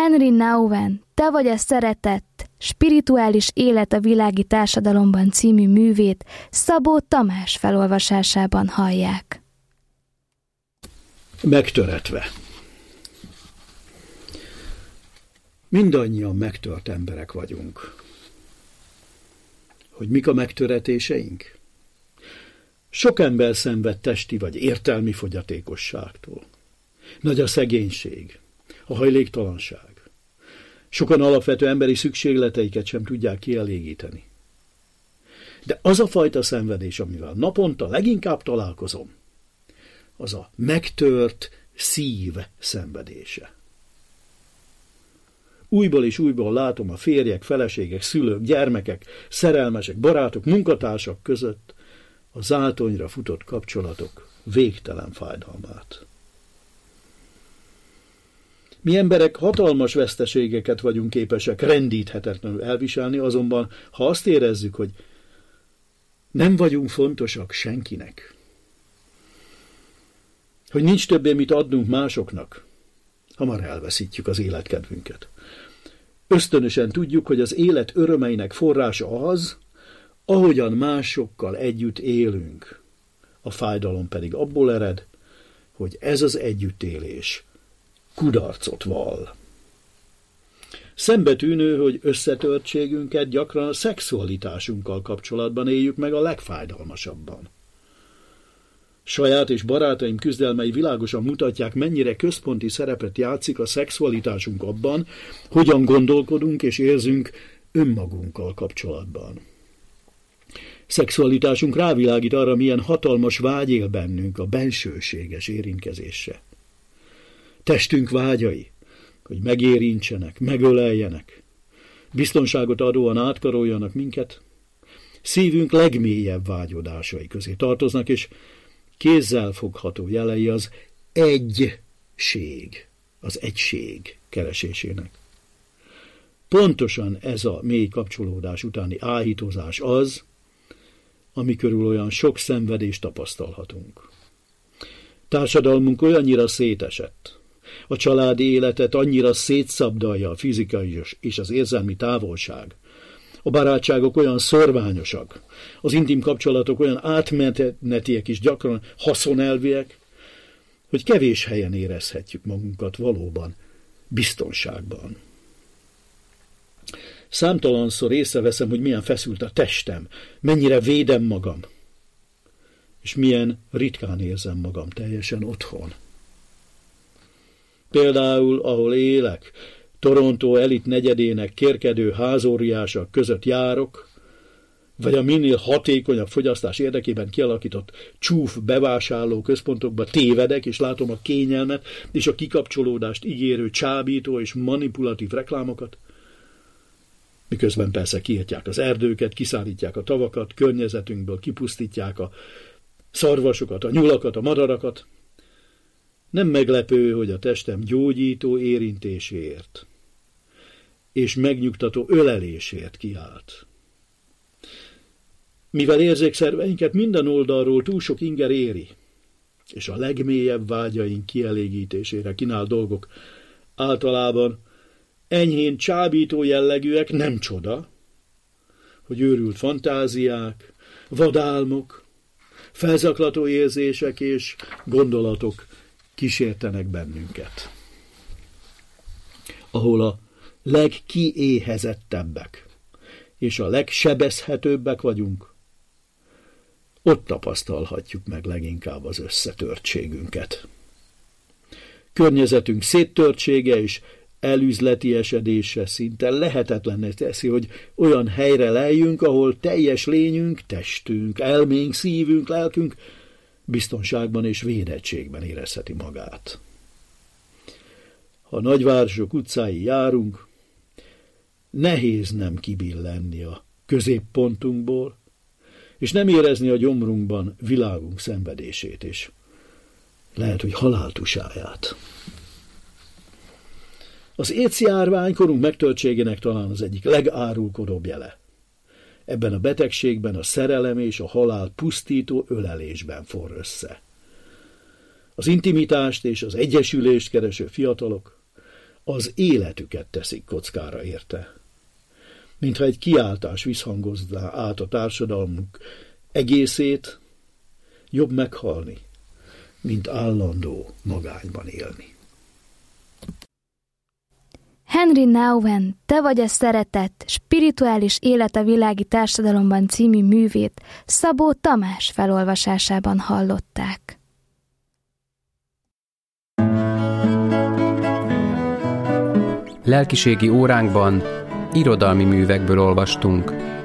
Henry Nouwen, Te vagy a szeretet, spirituális élet a világi társadalomban című művét Szabó Tamás felolvasásában hallják. Megtöretve. Mindannyian megtört emberek vagyunk. Hogy mik a megtöretéseink? Sok ember szenved testi vagy értelmi fogyatékosságtól. Nagy a szegénység, a hajléktalanság. Sokan alapvető emberi szükségleteiket sem tudják kielégíteni. De az a fajta szenvedés, amivel naponta leginkább találkozom, az a megtört szív szenvedése. Újból és újból látom a férjek, feleségek, szülők, gyermekek, szerelmesek, barátok, munkatársak között a zátonyra futott kapcsolatok végtelen fájdalmát. Mi emberek hatalmas veszteségeket vagyunk képesek rendíthetetlenül elviselni, azonban ha azt érezzük, hogy nem vagyunk fontosak senkinek, hogy nincs többé mit adnunk másoknak, hamar elveszítjük az életkedvünket. Ösztönösen tudjuk, hogy az élet örömeinek forrása az, ahogyan másokkal együtt élünk. A fájdalom pedig abból ered, hogy ez az együttélés kudarcot vall. Szembetűnő, hogy összetörtségünket gyakran a szexualitásunkkal kapcsolatban éljük meg a legfájdalmasabban. Saját és barátaim küzdelmei világosan mutatják, mennyire központi szerepet játszik a szexualitásunk abban, hogyan gondolkodunk és érzünk önmagunkkal kapcsolatban. Szexualitásunk rávilágít arra, milyen hatalmas vágy él bennünk a bensőséges érintkezésre. Testünk vágyai, hogy megérintsenek, megöleljenek, biztonságot adóan átkaroljanak minket, szívünk legmélyebb vágyodásai közé tartoznak, és kézzel fogható jelei az egység, az egység keresésének. Pontosan ez a mély kapcsolódás utáni áhítozás az, ami körül olyan sok szenvedést tapasztalhatunk. Társadalmunk olyannyira szétesett, a családi életet annyira szétszabdalja a fizikai és az érzelmi távolság, a barátságok olyan szorványosak, az intim kapcsolatok olyan átmenetiek és gyakran haszonelviek, hogy kevés helyen érezhetjük magunkat valóban biztonságban. Számtalanszor észreveszem, hogy milyen feszült a testem, mennyire védem magam, és milyen ritkán érzem magam teljesen otthon. Például, ahol élek, Toronto elit negyedének kérkedő házóriások között járok, vagy a minél hatékonyabb fogyasztás érdekében kialakított csúf bevásárló központokba tévedek, és látom a kényelmet és a kikapcsolódást ígérő csábító és manipulatív reklámokat, miközben persze kiirtják az erdőket, kiszállítják a tavakat, környezetünkből kipusztítják a szarvasokat, a nyulakat, a madarakat. Nem meglepő, hogy a testem gyógyító érintéséért és megnyugtató ölelésért kiált. Mivel érzékszerveinket minden oldalról túl sok inger éri, és a legmélyebb vágyaink kielégítésére kínál dolgok általában enyhén csábító jellegűek, nem csoda, hogy őrült fantáziák, vadálmok, felzaklató érzések és gondolatok kísértenek bennünket. Ahol a legkiéhezettebbek és a legsebezhetőbbek vagyunk, ott tapasztalhatjuk meg leginkább az összetörtségünket. Környezetünk széttörtsége és elüzletiesedése szinte lehetetlenné teszi, hogy olyan helyre leljünk, ahol teljes lényünk, testünk, elménk, szívünk, lelkünk biztonságban és védettségben érezheti magát. Ha nagyvárosok utcái járunk, nehéz nem kibillenni a középpontunkból, és nem érezni a gyomrunkban világunk szenvedését, és lehet, hogy haláltusáját. Az AIDS-járvány korunk megtöltségének talán az egyik legárulkodóbb jele. Ebben a betegségben a szerelem és a halál pusztító ölelésben forr össze. Az intimitást és az egyesülést kereső fiatalok, az életüket teszik kockára érte. Mintha egy kiáltás visszhangozná át a társadalmunk egészét, jobb meghalni, mint állandó magányban élni. Henri Nouwen, Te vagy a szeretet, spirituális élet a világi társadalomban című művét Szabó Tamás felolvasásában hallották. Lelkiségi óránkban irodalmi művekből olvastunk.